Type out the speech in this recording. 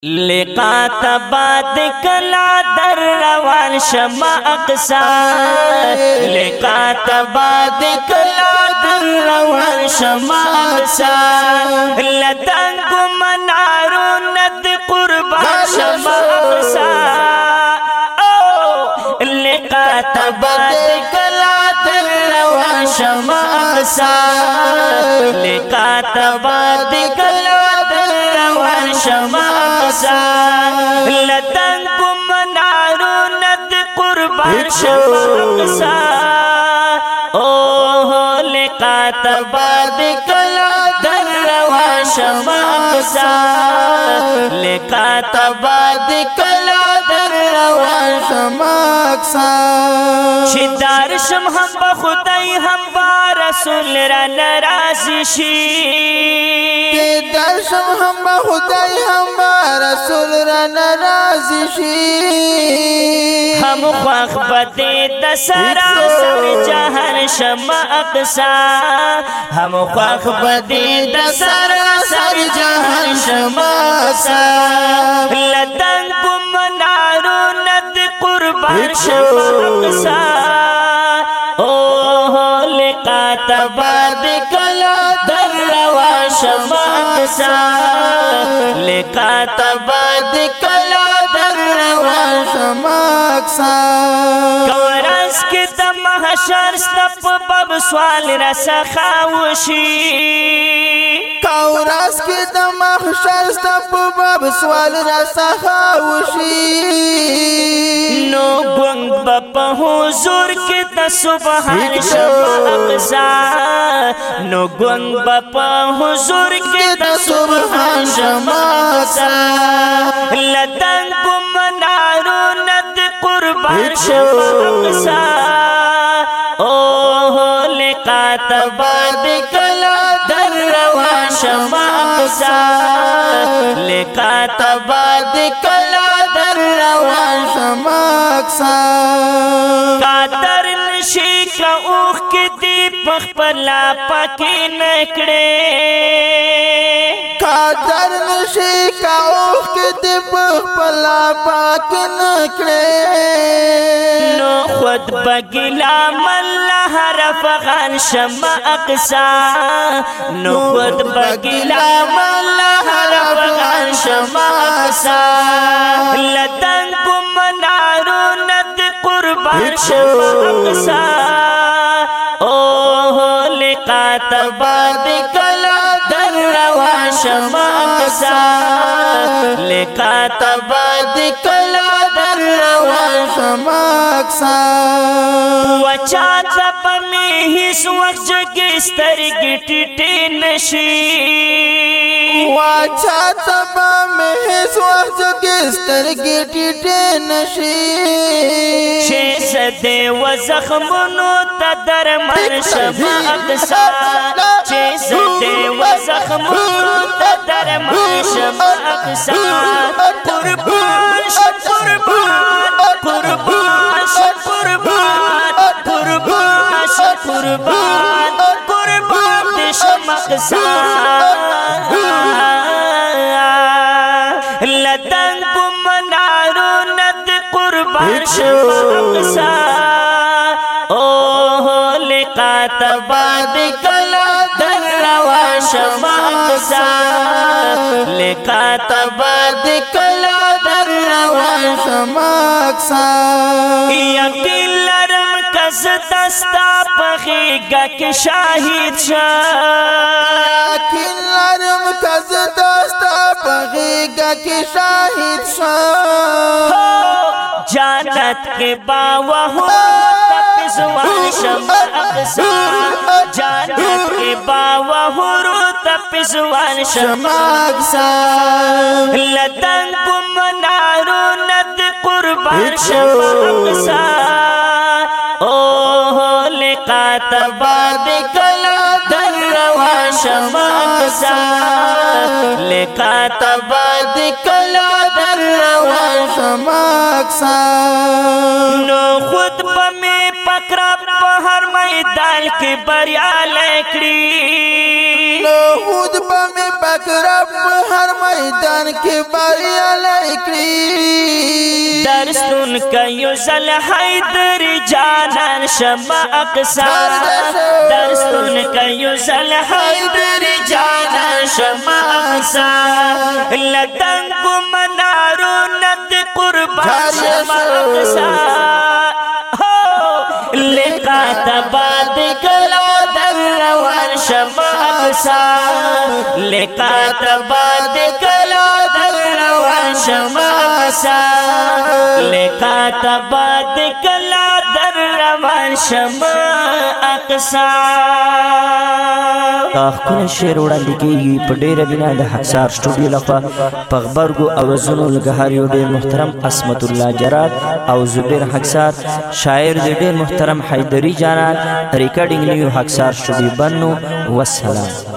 لقات بعد کلا در روان شما اقصا لقات بعد کلا در روان شما اقصا لدنگ منارو ند قربان شما اقصا لقات بعد کلا در روان شما اقصا لقات بعد کلا در روان شما لدنگ منارو ند قربان شما اقصا اوه لقات بعد کلا در روان شما اقصا لقات بعد کلا در روان شما اقصا چی دارشم هم با خدای هم با رسول را نرازی شی درشم هم با خدای هم با رسول را نرازی شی هم خواخ بدی دسرا سر جهان شما اقصا هم خواخ بدی دسرا سر جهان شما اقصا لدنگ منارو ند قربان شما اقصا اوه لقات بعد کلا در روان شما اقصا لقات بعد کلا در روان شما اقصا کورس کی د محشر ستپ باب سوال رسا خاوشی کورس کی د محشر ستپ باب سوال رسا خاوشی نو گنگ بپا حضور کی د سبحان شما اقصا نو گنگ بپا حضور کی د سبحان شما اقصا لدنگ منارو ند قربان شما اقصا اوه لقات بعد کلا در روان شما اقصا لقات بعد کلا در روان شما اقصا قادر نشی کا اوخ کی دی پخپلا پاکی نکڑے قادر نشی کا اوخ کی دی پخپلا پاکی نکڑے نو خود بگلا ملہ رفغان شما اقصا نو خود بگلا ملہ رفغان شما اقصا لدنگ منارو ند قربان شما اقصا اوه لقات بعد کلا در روان شما اقصا لقات بعد کلا در روان شما اقصا وچا تپ میں ہس وقت جگہ سترگی ٹیٹی نشی وچا تپ میں ہس وقت جگہ سترگی ٹیٹی نشی چھ صدے و زخمونو تا درمان شما اقصا چھ صدے و زخمونو تا درمان شما اقصا قربان شد قربان قربان شد قربان قربان شد قربان قربان دی شما اقصا لدنگ منارو ند قربان شما اقصا اوه لقات بعد کلا در روان شما اقصا لقات بعد کلا در روان شما اقصا یقین لرم کس دستا پخیگا کی شاہد شاہ یقین لرم کس دستا پخیگا کی شاہد شاہ جانت کے باوہ ہو تپزوان شما اقصا جانت کے باوہ ہو تپزوان شما اقصا لدنگ منارو ند قربان شما اقصا اوه لقات بعد کلا در روان شما اقصا لقات بعد کلا در روان شما اقصا نو خود بمی پکرا هر میدان کې بریالی کړي لوحود به مې پاک رب په هر میدان کې بریالی کړي درستون کيو زل حیدر جانان شمع اقصا درستون کيو زل حیدر جانان شمع اقصا لدنگو منارو ند قربان شمع اقصا لقا تباد کلو در روان شمع اقصا لقا تباد کلو در روان شمع اقصا لقا تباد کلا در روان شمع اقصا خپل شعر وړاندې کیږي په ډیره بنا د حصار سټوډیو لخوا په خبرګو اوازونو لګهار یو ډیر محترم اسمت الله جرات او زبیر حصار شاعر د ډیر محترم حیدری جانان ریکارډینګ نیو حصار سټوډیو بنو والسلام